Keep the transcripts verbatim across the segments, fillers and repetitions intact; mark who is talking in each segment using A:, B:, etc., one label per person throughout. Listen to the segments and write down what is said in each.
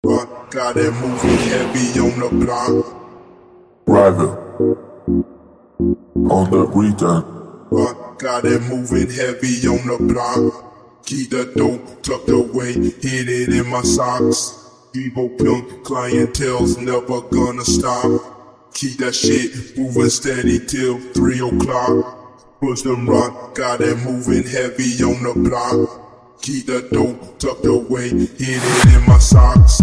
A: But got it moving heavy on the block.
B: Rider on the weekend.
A: But got it moving heavy on the block. Keep the dope tucked away, hid it in my socks. Evo pimp clientele's never gonna stop. Keep that shit moving steady till three o'clock. Push them rock, got it moving heavy on the block. Keep the dope tucked away, hid it in my socks.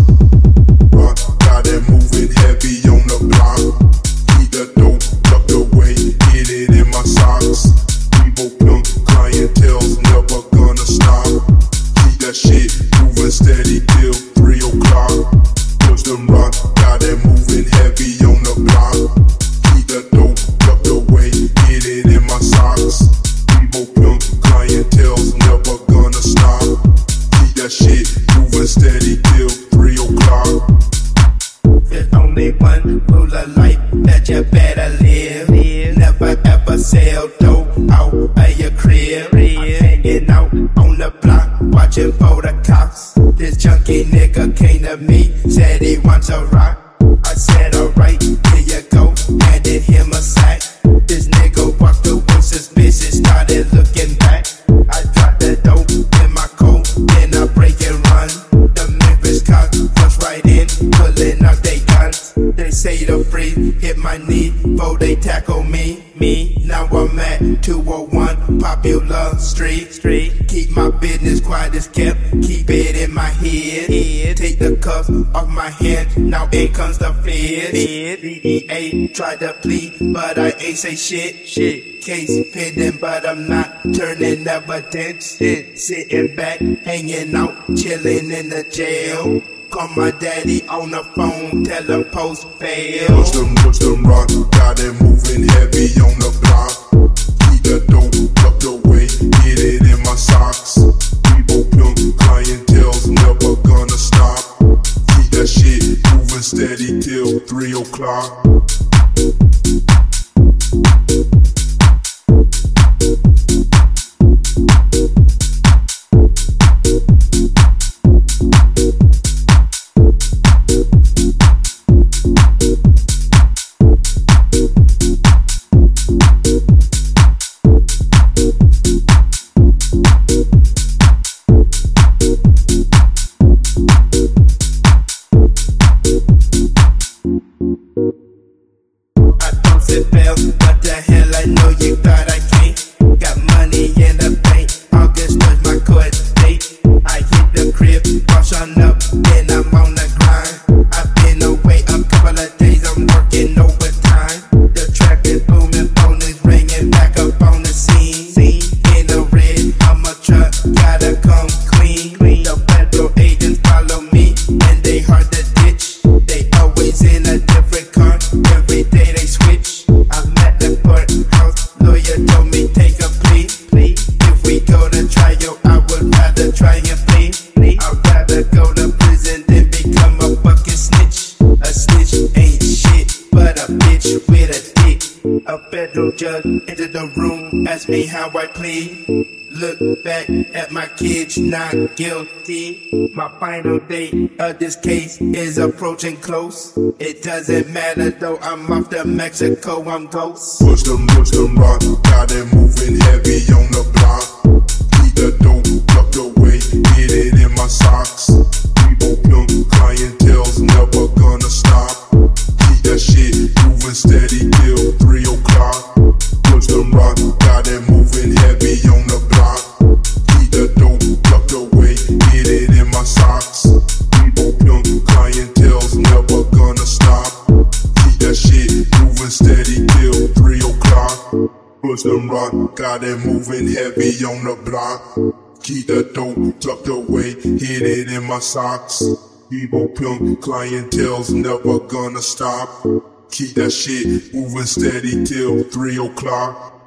A: Rock, got it moving heavy on the block. Keep the dope tucked away, hid it in my socks. Evo pimp clientele's never gonna stop. Keep that shit moving steady till three o'clock. Push them rock, got it moving heavy on the block. Keep the dope tucked away, hid it in my socks. Evo pimp clientele's never gonna stop. Keep that shit moving steady till three o'clock.
C: There's only one rule of life that you better live. Never ever sell dope out of your crib. I'm hanging out on the block, watching for the cops. This junkie nigga came to me, said he wants a rock. I said alright, here you go, handed him a sack. This nigga walked away suspicious, started looking back. I dropped the dope in my coat, then I break and run. The Memphis cops rush right in, pulling out they guns. They say to free, hit my knee, before they tackle me. Me, now I'm at two oh one Popular Street. Street. Keep my business quiet as kept, keep it in my head. head. Take the cuffs off my hand, now in comes the feds. D E A tried to plead, but I ain't say shit. Shit. Case pending, but I'm not turning evidence. Sitting back, hanging out, chilling in the jail. Call my daddy on the phone, tell him post bail.
A: Push them, push them rock, got it moving heavy on the block. Keep the dope tucked away, hid it in my socks. Evo pimp clientele's never gonna stop. Keep that shit moving steady till three o'clock.
C: What the hell, I know you thought I can't. Got money in the bank, August was my court date. I hit the crib, wash on up, then I'm on the grind. I've been away a couple of days, I'm working overtime. The trap is booming, phone is ringing, back up on the scene. In the red, I'm a truck, gotta come clean. The federal agents follow me, and they hard to ditch. They always in a different car, every day they switch. I'm at the courthouse, lawyer told me take a plea. If we go to trial, I would rather try and plea. I'd rather go to prison than become a fucking snitch. A snitch ain't shit, but a bitch with a dick. A federal judge entered the room, asked me how I plead. Look back at my kids, not guilty. My final day of this case is approaching close. It doesn't matter though, I'm off to Mexico, I'm ghost.
A: Push them, push them rock, got it moving heavy on the block. Keep the dope tucked away, hid it in my socks. Evo pimp clientele's never gonna stop. Keep that shit moving steady till three o'clock. Push them rock, got it moving heavy on the block. Keep the dope tucked away, hid it in my socks. Evo pimp clientele's never gonna stop. Keep that shit moving steady till three o'clock. Push them rock, got it moving heavy on the block. Keep the dope tucked away, hid it in my socks. Evo pimp clientele's never gonna stop. Keep that shit moving steady till three o'clock.